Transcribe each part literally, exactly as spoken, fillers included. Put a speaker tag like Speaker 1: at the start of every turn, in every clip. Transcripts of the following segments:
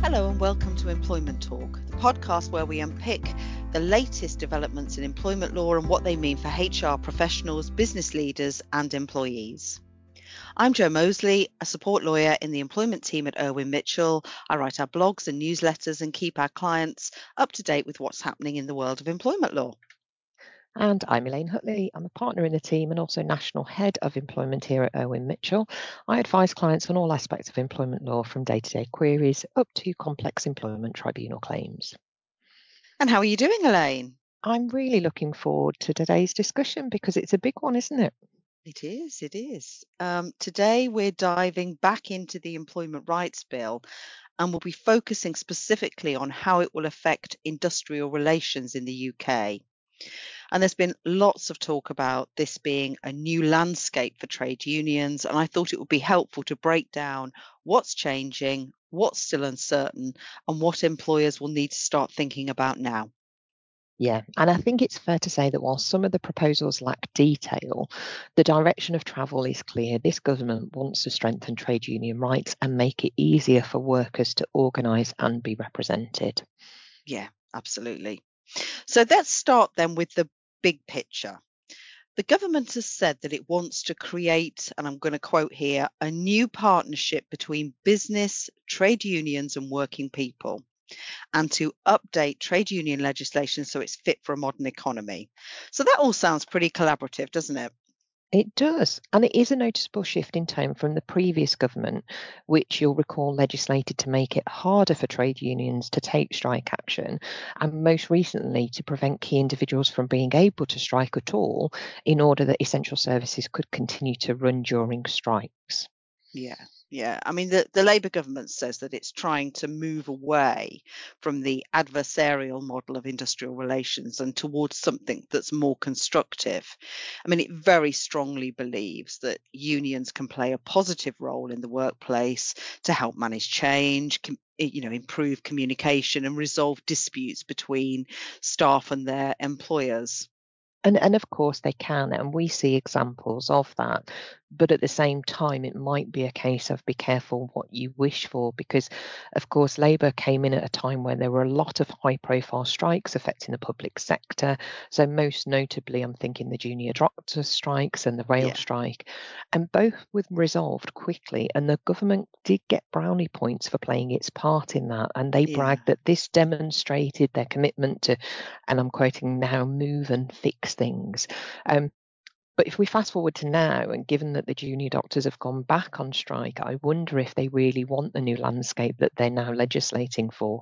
Speaker 1: Hello and welcome to Employment Talk, the podcast where we unpick the latest developments in employment law and what they mean for H R professionals, business leaders and employees. I'm Jo Mosley, a support lawyer in the employment team at Irwin Mitchell. I write our blogs and newsletters and keep our clients up to date with what's happening in the world of employment law.
Speaker 2: And I'm Elaine Hutley. I'm a partner in the team and also National Head of Employment here at Irwin Mitchell. I advise clients on all aspects of employment law, from day-to-day queries up to complex employment tribunal claims.
Speaker 1: And how are you doing, Elaine?
Speaker 2: I'm really looking forward to today's discussion because it's a big one, isn't it?
Speaker 1: It is, it is. Um, today we're diving back into the Employment Rights Bill, and we'll be focusing specifically on how it will affect industrial relations in the U K. And there's been lots of talk about this being a new landscape for trade unions, and I thought it would be helpful to break down what's changing, what's still uncertain, and what employers will need to start thinking about now.
Speaker 2: Yeah, and I think it's fair to say that while some of the proposals lack detail, the direction of travel is clear. This government wants to strengthen trade union rights and make it easier for workers to organise and be represented.
Speaker 1: Yeah, absolutely. So let's start then with the big picture. The government has said that it wants to create, and I'm going to quote here, a new partnership between business, trade unions and working people, and to update trade union legislation so it's fit for a modern economy. So that all sounds pretty collaborative, doesn't it?
Speaker 2: It does, and it is a noticeable shift in tone from the previous government, which you'll recall legislated to make it harder for trade unions to take strike action, and most recently to prevent key individuals from being able to strike at all in order that essential services could continue to run during strikes.
Speaker 1: Yeah, yeah. I mean, the, the Labour government says that it's trying to move away from the adversarial model of industrial relations and towards something that's more constructive. I mean, it very strongly believes that unions can play a positive role in the workplace to help manage change, com- you know, improve communication and resolve disputes between staff and their employers.
Speaker 2: And, and of course they can, and we see examples of that. But at the same time, it might be a case of be careful what you wish for, because, of course, Labour came in at a time when there were a lot of high-profile strikes affecting the public sector. So most notably, I'm thinking the junior doctors strikes and the rail
Speaker 1: Yeah.
Speaker 2: strike, and both were resolved quickly. And the government did get brownie points for playing its part in that, and they
Speaker 1: Yeah.
Speaker 2: bragged that this demonstrated their commitment to, and I'm quoting now, move and fix things. Um, but if we fast forward to now, and given that the junior doctors have gone back on strike, I wonder if they really want the new landscape that they're now legislating for.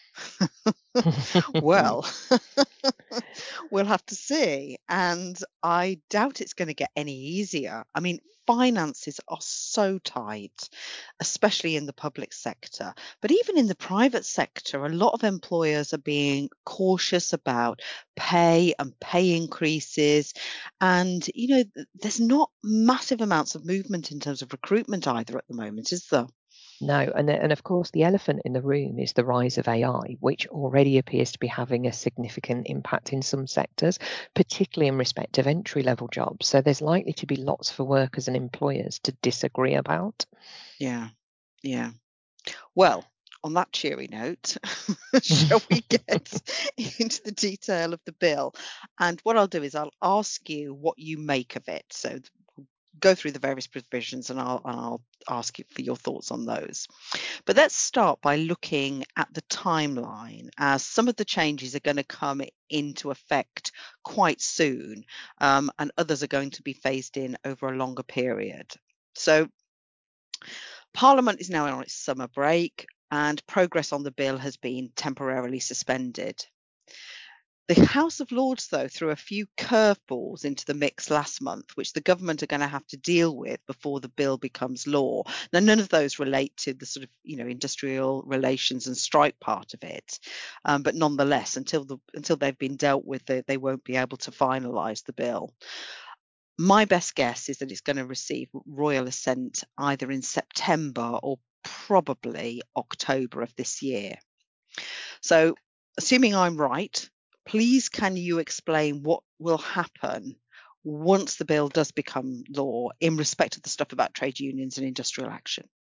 Speaker 1: Well, we'll have to see. And I doubt it's going to get any easier. I mean, finances are so tight, especially in the public sector. But even in the private sector, a lot of employers are being cautious about pay and pay increases. And, you know, th- there's not massive amounts of movement in terms of recruitment either at the moment, is there?
Speaker 2: No, and, and of course, the elephant in the room is the rise of A I, which already appears to be having a significant impact in some sectors, particularly in respect of entry level jobs. So there's likely to be lots for workers and employers to disagree about.
Speaker 1: Yeah, yeah. Well, on that cheery note, shall we get into the detail of the bill? And what I'll do is I'll ask you what you make of it. So go through the various provisions and I'll and I'll ask you for your thoughts on those. But let's start by looking at the timeline, as some of the changes are going to come into effect quite soon, um, and others are going to be phased in over a longer period. So Parliament is now on its summer break and progress on the bill has been temporarily suspended. The House of Lords, though, threw a few curveballs into the mix last month, which the government are going to have to deal with before the bill becomes law. Now, none of those relate to the sort of, you know, industrial relations and strike part of it, um, but nonetheless, until the until they've been dealt with, they, they won't be able to finalise the bill. My best guess is that it's going to receive royal assent either in September or probably October of this year. So, assuming I'm right, please can you explain what will happen once the bill does become law in respect of the stuff about trade unions and industrial action?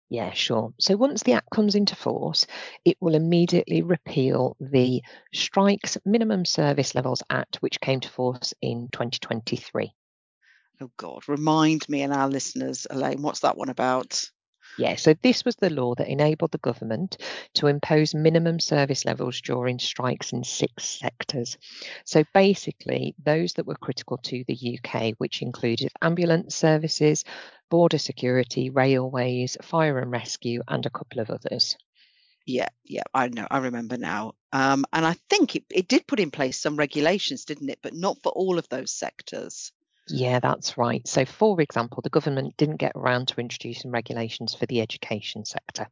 Speaker 2: Yeah, sure. So once the Act comes into force, it will immediately repeal the Strikes Minimum Service Levels Act, which came to force in twenty twenty-three.
Speaker 1: Oh God, remind me and our listeners, Elaine, what's that one about?
Speaker 2: Yeah, so this was the law that enabled the government to impose minimum service levels during strikes in six sectors. So basically, those that were critical to the U K, which included ambulance services, border security, railways, fire and rescue, and a couple of others.
Speaker 1: Yeah, yeah, I know, I remember now. Um, and I think it, it did put in place some regulations, didn't it? But not for all of those sectors.
Speaker 2: Yeah, that's right. So, for example, the government didn't get around to introducing regulations for the education sector.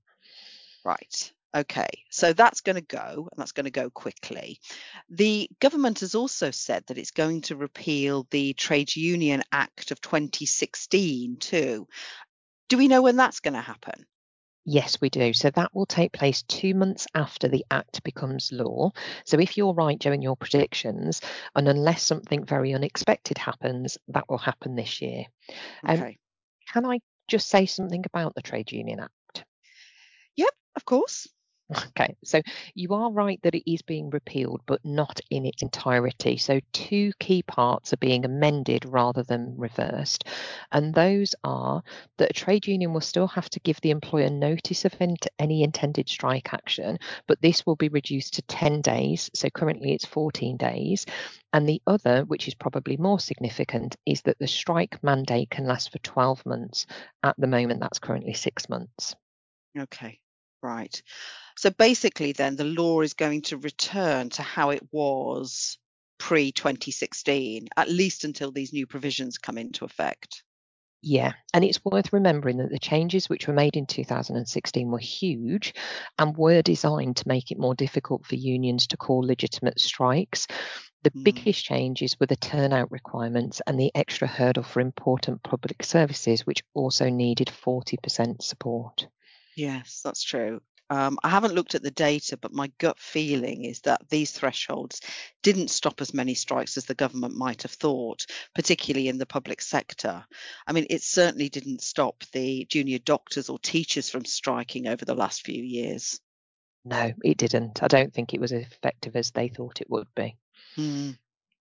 Speaker 1: Right. Okay. So that's going to go, and that's going to go quickly. The government has also said that it's going to repeal the Trade Union Act of twenty sixteen too. Do we know when that's going to happen?
Speaker 2: Yes, we do. So that will take place two months after the Act becomes law. So if you're right during your predictions, and unless something very unexpected happens, that will happen this year. Um,
Speaker 1: Okay.
Speaker 2: can I just say something about the Trade Union Act?
Speaker 1: Yep, of course.
Speaker 2: Okay, so you are right that it is being repealed, but not in its entirety. So, two key parts are being amended rather than reversed. And those are that a trade union will still have to give the employer notice of any intended strike action, but this will be reduced to ten days. So, currently it's fourteen days. And the other, which is probably more significant, is that the strike mandate can last for twelve months. At the moment, that's currently six months.
Speaker 1: Okay. Right. So basically, then the law is going to return to how it was pre twenty sixteen, at least until these new provisions come into effect.
Speaker 2: Yeah, and it's worth remembering that the changes which were made in two thousand sixteen were huge and were designed to make it more difficult for unions to call legitimate strikes. The
Speaker 1: Mm,
Speaker 2: biggest changes were the turnout requirements and the extra hurdle for important public services, which also needed forty percent support.
Speaker 1: yes, that's true. Um, I haven't looked at the data, but my gut feeling is that these thresholds didn't stop as many strikes as the government might have thought, particularly in the public sector. I mean, it certainly didn't stop the junior doctors or teachers from striking over the last few years.
Speaker 2: No, it didn't. I don't think it was as effective as they thought it would be.
Speaker 1: Mm.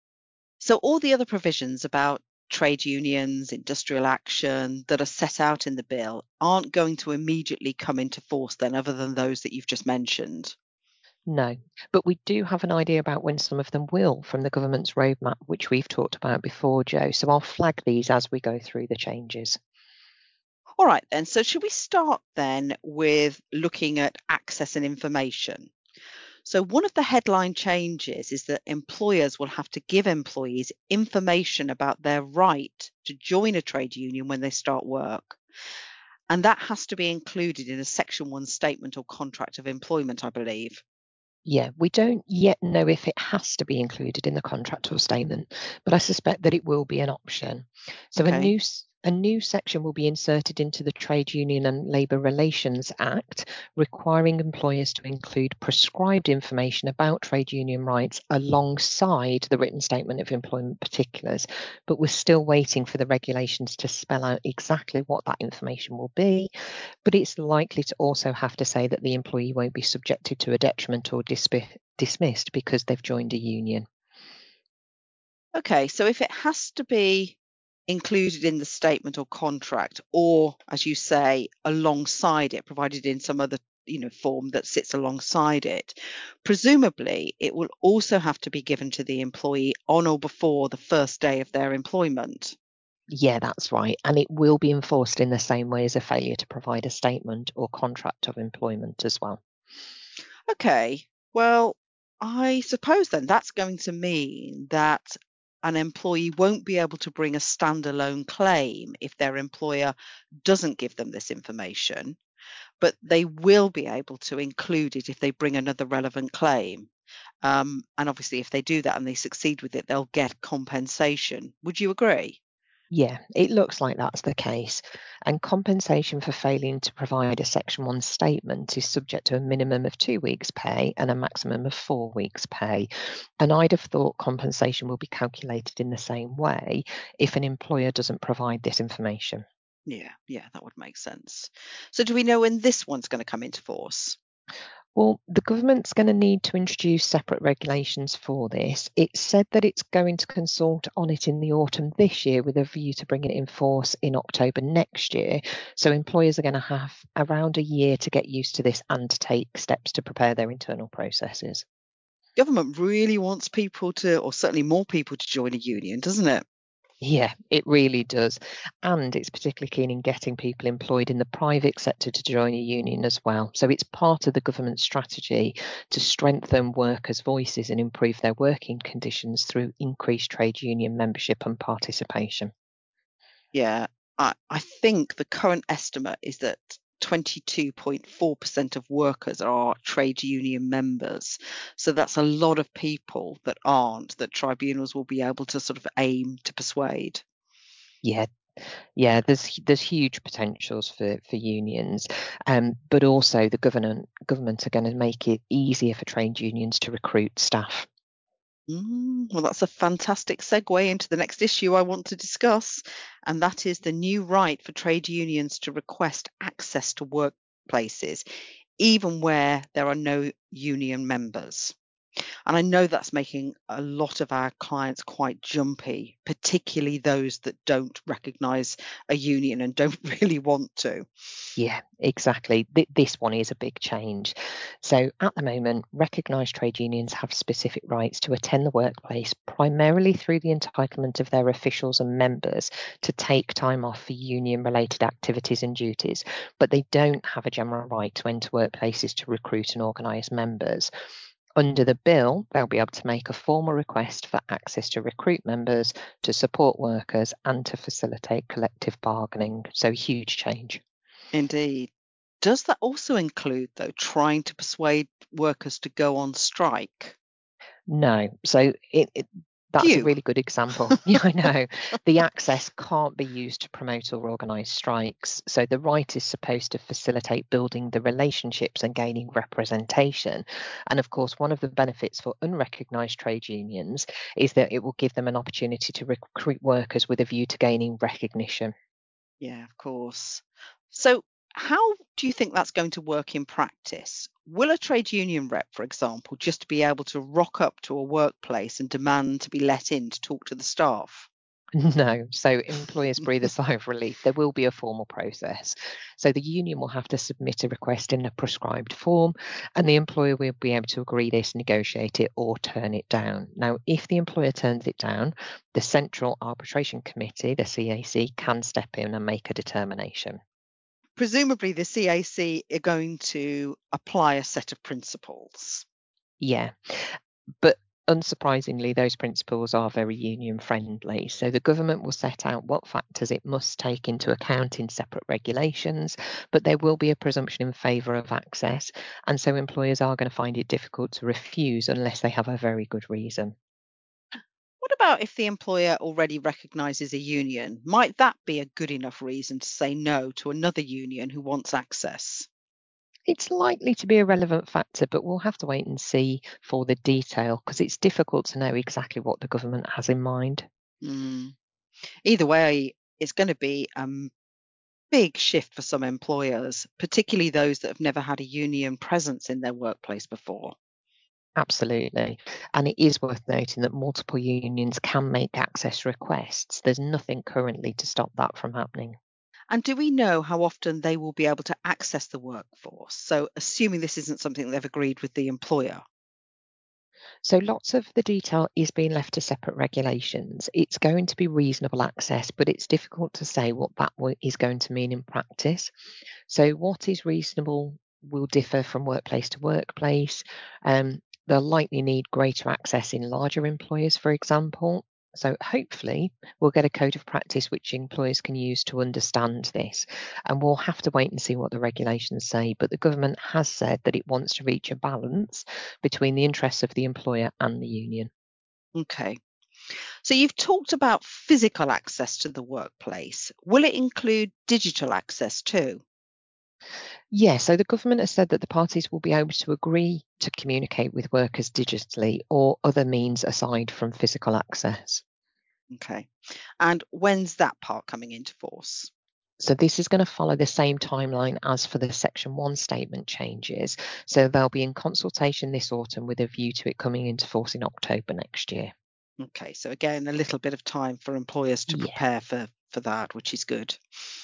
Speaker 1: So all the other provisions about trade unions, industrial action that are set out in the bill aren't going to immediately come into force then, other than those that you've just mentioned.
Speaker 2: No, but we do have an idea about when some of them will from the government's roadmap, which we've talked about before, Joe. So I'll flag these as we go through the changes.
Speaker 1: All right then. So should we start then with looking at access and information? So one of the headline changes is that employers will have to give employees information about their right to join a trade union when they start work. And that has to be included in a Section one statement or contract of employment, I believe.
Speaker 2: Yeah, we don't yet know if it has to be included in the contractual statement, but I suspect that it will be an option. So a
Speaker 1: Okay.
Speaker 2: new a new section will be inserted into the Trade Union and Labour Relations Act, requiring employers to include prescribed information about trade union rights alongside the written statement of employment particulars. But we're still waiting for the regulations to spell out exactly what that information will be, but it's likely to also have to say that the employee won't be subjected to a detriment or disp- dismissed because they've joined a union.
Speaker 1: Okay. So if it has to be included in the statement or contract, or as you say, alongside it, provided in some other you know form that sits alongside it, presumably it will also have to be given to the employee on or before the first day of their employment.
Speaker 2: Yeah, that's right. And it will be enforced in the same way as a failure to provide a statement or contract of employment as well.
Speaker 1: Okay, well, I suppose then that's going to mean that an employee won't be able to bring a standalone claim if their employer doesn't give them this information, but they will be able to include it if they bring another relevant claim. Um, and obviously, if they do that and they succeed with it, they'll get compensation. Would you agree?
Speaker 2: Yeah, it looks like that's the case. And compensation for failing to provide a Section one statement is subject to a minimum of two weeks' pay and a maximum of four weeks' pay. And I'd have thought compensation will be calculated in the same way if an employer doesn't provide this information.
Speaker 1: Yeah, yeah, that would make sense. So do we know when this one's going to come into force?
Speaker 2: Well, the government's going to need to introduce separate regulations for this. It said that it's going to consult on it in the autumn this year with a view to bringing it in force in October next year. So employers are going to have around a year to get used to this and to take steps to prepare their internal processes.
Speaker 1: Government really wants people to, or certainly more people to join a union, doesn't it?
Speaker 2: Yeah, it really does. And it's particularly keen in getting people employed in the private sector to join a union as well. So it's part of the government strategy to strengthen workers' voices and improve their working conditions through increased trade union membership and participation.
Speaker 1: Yeah, I, I think the current estimate is that twenty-two point four percent of workers are trade union members. So that's a lot of people that aren't, that tribunals will be able to sort of aim to persuade.
Speaker 2: Yeah, yeah, there's there's huge potentials for for unions, um, but also the government government are going to make it easier for trade unions to recruit staff.
Speaker 1: Mm, well, that's a fantastic segue into the next issue I want to discuss, and that is the new right for trade unions to request access to workplaces, even where there are no union members. And I know that's making a lot of our clients quite jumpy, particularly those that don't recognise a union and don't really want to.
Speaker 2: Yeah, exactly. Th- this one is a big change. So, at the moment, recognised trade unions have specific rights to attend the workplace primarily through the entitlement of their officials and members to take time off for union related activities and duties, but they don't have a general right to enter workplaces to recruit and organise members. Under the bill, they'll be able to make a formal request for access to recruit members, to support workers, and to facilitate collective bargaining. So, huge change.
Speaker 1: Indeed. Does that also include, though, trying to persuade workers to go on strike?
Speaker 2: No. So it, it that's a
Speaker 1: Phew.
Speaker 2: really good example. Yeah, I know. The access can't be used to promote or organise strikes. So the right is supposed to facilitate building the relationships and gaining representation. And of course, one of the benefits for unrecognised trade unions is that it will give them an opportunity to recruit workers with a view to gaining recognition.
Speaker 1: Yeah, of course. So, how do you think that's going to work in practice? Will a trade union rep, for example, just be able to rock up to a workplace and demand to be let in to talk to the staff?
Speaker 2: No, so employers breathe a sigh of relief. There will be a formal process. So the union will have to submit a request in a prescribed form, and the employer will be able to agree this, negotiate it, or turn it down. Now, if the employer turns it down, the Central Arbitration Committee, the C A C, can step in and make a determination.
Speaker 1: Presumably, the C A C are going to apply a set of principles.
Speaker 2: Yeah, but unsurprisingly, those principles are very union friendly. So the government will set out what factors it must take into account in separate regulations, but there will be a presumption in favour of access. And so employers are going to find it difficult to refuse unless they have a very good reason.
Speaker 1: What about if the employer already recognises a union? Might that be a good enough reason to say no to another union who wants access?
Speaker 2: It's likely to be a relevant factor, but we'll have to wait and see for the detail because it's difficult to know exactly what the government has in mind.
Speaker 1: Mm. Either way, it's going to be a big shift for some employers, particularly those that have never had a union presence in their workplace before.
Speaker 2: Absolutely. And it is worth noting that multiple unions can make access requests. There's nothing currently to stop that from happening.
Speaker 1: And do we know how often they will be able to access the workforce? So, assuming this isn't something they've agreed with the employer.
Speaker 2: So lots of the detail is being left to separate regulations. It's going to be reasonable access, but it's difficult to say what that wo- is going to mean in practice. So what is reasonable will differ from workplace to workplace. Um, they'll likely need greater access in larger employers, for example. So hopefully we'll get a code of practice which employers can use to understand this. And we'll have to wait and see what the regulations say. But the government has said that it wants to reach a balance between the interests of the employer and the union.
Speaker 1: Okay. So, you've talked about physical access to the workplace. Will it include digital access too?
Speaker 2: Yeah, so the government has said that the parties will be able to agree to communicate with workers digitally or other means aside from physical access.
Speaker 1: Okay. And when's that part coming into force?
Speaker 2: So this is going to follow the same timeline as for the Section one statement changes. So they'll be in consultation this autumn with a view to it coming into force in October next year.
Speaker 1: Okay, so again, a little bit of time for employers to
Speaker 2: Yeah.
Speaker 1: prepare for, for that, which is good.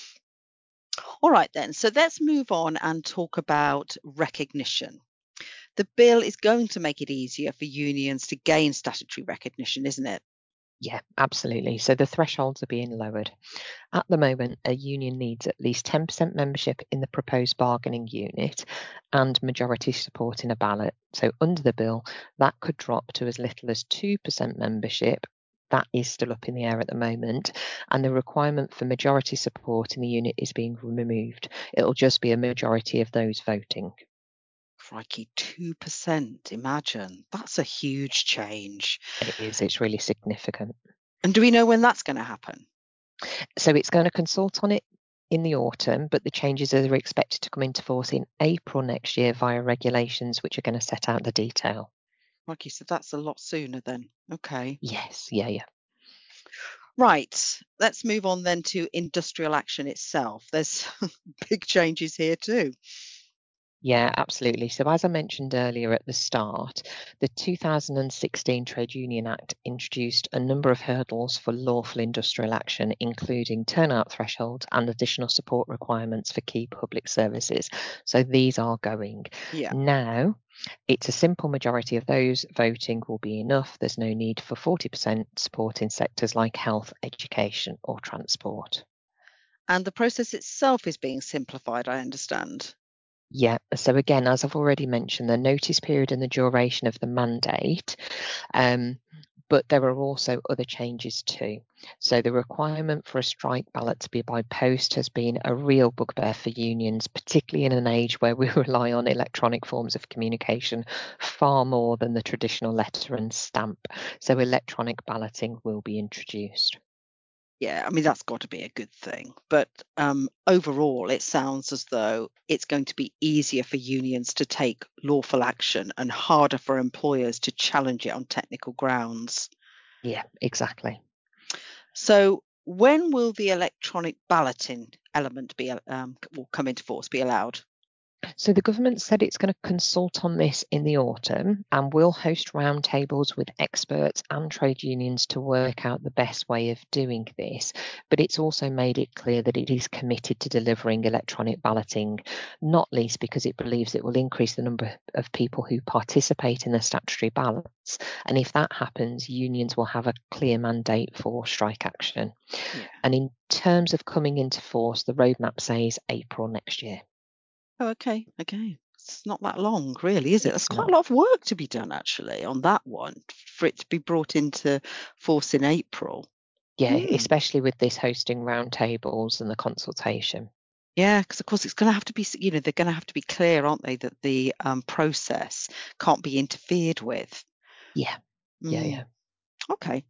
Speaker 1: All right then, so let's move on and talk about recognition. The bill is going to make it easier for unions to gain statutory recognition, isn't it?
Speaker 2: Yeah, absolutely. So the thresholds are being lowered. At the moment, a union needs at least ten percent membership in the proposed bargaining unit and majority support in a ballot. So under the bill, that could drop to as little as two percent membership. That is still up in the air at the moment. And the requirement for majority support in the unit is being removed. It'll just be a majority of those voting.
Speaker 1: Crikey, two percent. Imagine. That's a huge change.
Speaker 2: It is, it's really significant.
Speaker 1: And do we know when that's going to happen?
Speaker 2: So it's going to consult on it in the autumn, but the changes are expected to come into force in April next year via regulations, which are going to set out the detail.
Speaker 1: Crikey, so that's a lot sooner then. Okay.
Speaker 2: Yes, yeah, yeah.
Speaker 1: Right. Let's move on then to industrial action itself. There's big changes here too.
Speaker 2: Yeah, absolutely. So, as I mentioned earlier at the start, the two thousand sixteen Trade Union Act introduced a number of hurdles for lawful industrial action, including turnout thresholds and additional support requirements for key public services. So, these are going.
Speaker 1: Yeah.
Speaker 2: Now, it's a simple majority of those voting will be enough. There's no need for forty percent support in sectors like health, education, or transport.
Speaker 1: And the process itself is being simplified, I understand.
Speaker 2: Yeah, so again, as I've already mentioned, the notice period and the duration of the mandate, um, but there are also other changes too. So the requirement for a strike ballot to be by post has been a real bugbear for unions, particularly in an age where we rely on electronic forms of communication far more than the traditional letter and stamp. So electronic balloting will be introduced.
Speaker 1: Yeah, I mean, that's got to be a good thing. But um, overall, it sounds as though it's going to be easier for unions to take lawful action and harder for employers to challenge it on technical grounds.
Speaker 2: Yeah, exactly.
Speaker 1: So, when will the electronic balloting element be um, will come into force, be allowed?
Speaker 2: So the government said it's going to consult on this in the autumn and will host roundtables with experts and trade unions to work out the best way of doing this. But it's also made it clear that it is committed to delivering electronic balloting, not least because it believes it will increase the number of people who participate in the statutory ballots. And if that happens, unions will have a clear mandate for strike action.
Speaker 1: Yeah.
Speaker 2: And in terms of coming into force, the roadmap says April next year.
Speaker 1: Oh, okay. Okay. It's not that long, really, is it? There's
Speaker 2: It's
Speaker 1: quite a
Speaker 2: not.
Speaker 1: lot of work to be done, actually, on that one for it to be brought into force in April.
Speaker 2: Yeah,
Speaker 1: Hmm.
Speaker 2: especially with this hosting roundtables and the consultation.
Speaker 1: Yeah, because of course it's going to have to be, s- you know, they're going to have to be clear, aren't they, that the um, process can't be interfered with.
Speaker 2: Yeah, yeah,
Speaker 1: Mm.
Speaker 2: yeah.
Speaker 1: Okay.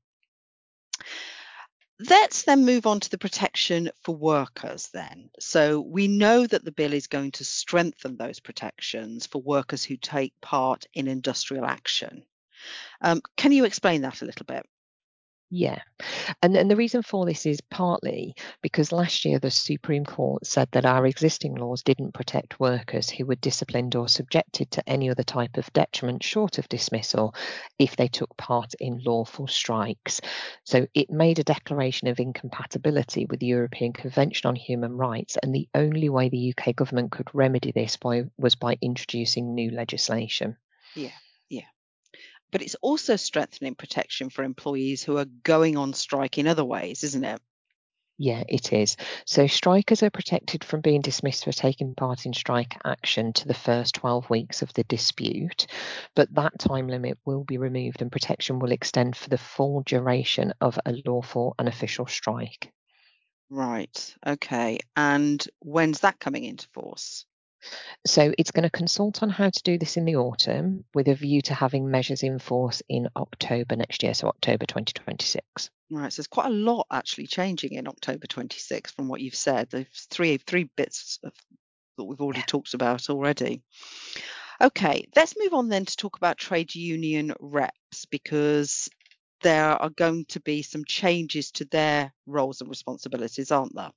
Speaker 1: Let's then move on to the protection for workers then. So we know that the bill is going to strengthen those protections for workers who take part in industrial action. Um, can you explain that a little bit?
Speaker 2: Yeah. And, and the reason for this is partly because last year the Supreme Court said that our existing laws didn't protect workers who were disciplined or subjected to any other type of detriment short of dismissal if they took part in lawful strikes. So it made a declaration of incompatibility with the European Convention on Human Rights, and the only way the U K government could remedy this by, was by introducing new legislation.
Speaker 1: Yeah, yeah. But it's also strengthening protection for employees who are going on strike in other ways, isn't it?
Speaker 2: Yeah, it is. So strikers are protected from being dismissed for taking part in strike action to the first twelve weeks of the dispute, but that time limit will be removed and protection will extend for the full duration of a lawful and official strike.
Speaker 1: Right. Okay. And when's that coming into force?
Speaker 2: So it's going to consult on how to do this in the autumn with a view to having measures in force in October next year, so October twenty twenty-six.
Speaker 1: Right. So there's quite a lot actually changing in October twenty-sixth from what you've said. There's three three bits of, that we've already
Speaker 2: Yeah.
Speaker 1: talked about already. Okay, let's move on then to talk about trade union reps because there are going to be some changes to their roles and responsibilities, aren't there?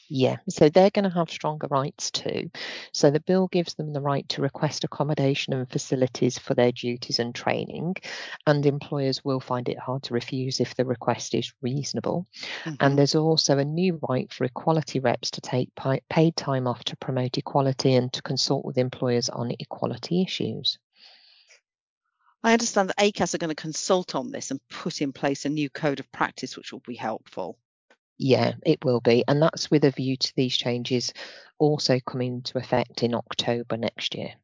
Speaker 2: Yeah, so they're going to have stronger rights too. So the bill gives them the right to request accommodation and facilities for their duties and training, and employers will find it hard to refuse if the request is reasonable.
Speaker 1: Hmm.
Speaker 2: And there's also a new right for equality reps to take paid time off to promote equality and to consult with employers on equality issues.
Speaker 1: I understand that A C A S are going to consult on this and put in place a new code of practice, which will be helpful.
Speaker 2: Yeah, it will be. And that's with a view to these changes also coming into effect in October next year.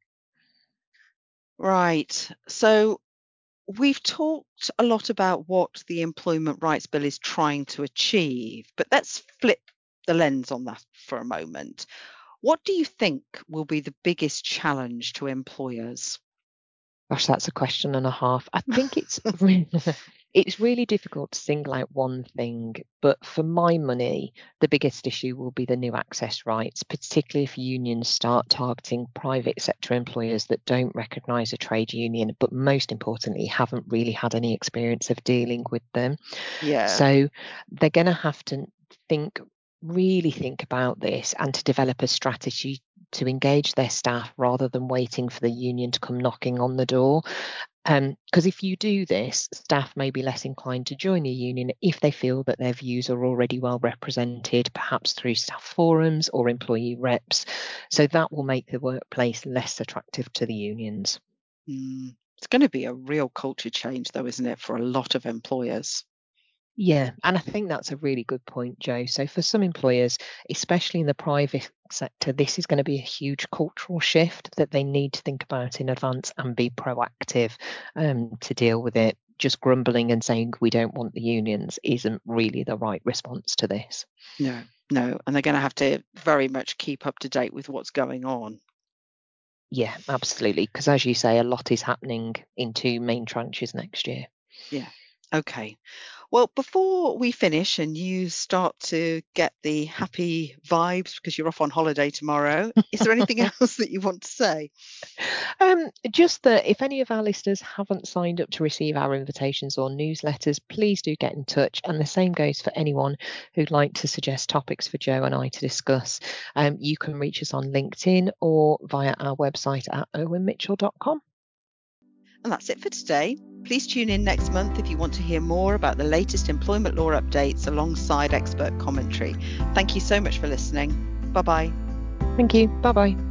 Speaker 1: Right. So we've talked a lot about what the Employment Rights Bill is trying to achieve, but let's flip the lens on that for a moment. What do you think will be the biggest challenge to employers?
Speaker 2: Gosh, that's a question and a half. I think it's really, it's really difficult to single out one thing, but for my money, the biggest issue will be the new access rights, particularly if unions start targeting private sector employers that don't recognise a trade union, but most importantly, haven't really had any experience of dealing with them.
Speaker 1: Yeah.
Speaker 2: So they're going to have to think, really think about this and to develop a strategy to engage their staff rather than waiting for the union to come knocking on the door. Um, because if you do this, staff may be less inclined to join a union if they feel that their views are already well represented, perhaps through staff forums or employee reps. So that will make the workplace less attractive to the unions.
Speaker 1: Mm. It's going to be a real culture change, though, isn't it, for a lot of employers?
Speaker 2: Yeah, and I think that's a really good point, Joe. So for some employers, especially in the private sector, this is going to be a huge cultural shift that they need to think about in advance and be proactive um, to deal with it. Just grumbling and saying we don't want the unions isn't really the right response to this.
Speaker 1: No, no. And they're going to have to very much keep up to date with what's going on.
Speaker 2: Yeah, absolutely. Because as you say, a lot is happening in two main tranches next year.
Speaker 1: Yeah. Okay. Well, before we finish and you start to get the happy vibes because you're off on holiday tomorrow, is there anything else that you want to say?
Speaker 2: Um, just that if any of our listeners haven't signed up to receive our invitations or newsletters, please do get in touch. And the same goes for anyone who'd like to suggest topics for Joe and I to discuss. Um, you can reach us on LinkedIn or via our website at owen mitchell dot com.
Speaker 1: And that's it for today. Please tune in next month if you want to hear more about the latest employment law updates alongside expert commentary. Thank you so much for listening. Bye-bye.
Speaker 2: Thank you. Bye bye.